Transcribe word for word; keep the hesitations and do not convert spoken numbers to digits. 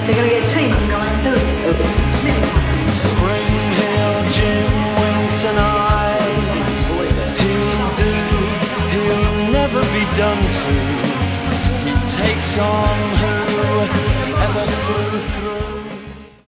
they're going to get a team and go out and do it. Spring Hill, Jim winks an eye. He'll do, he'll never be done to. He takes on her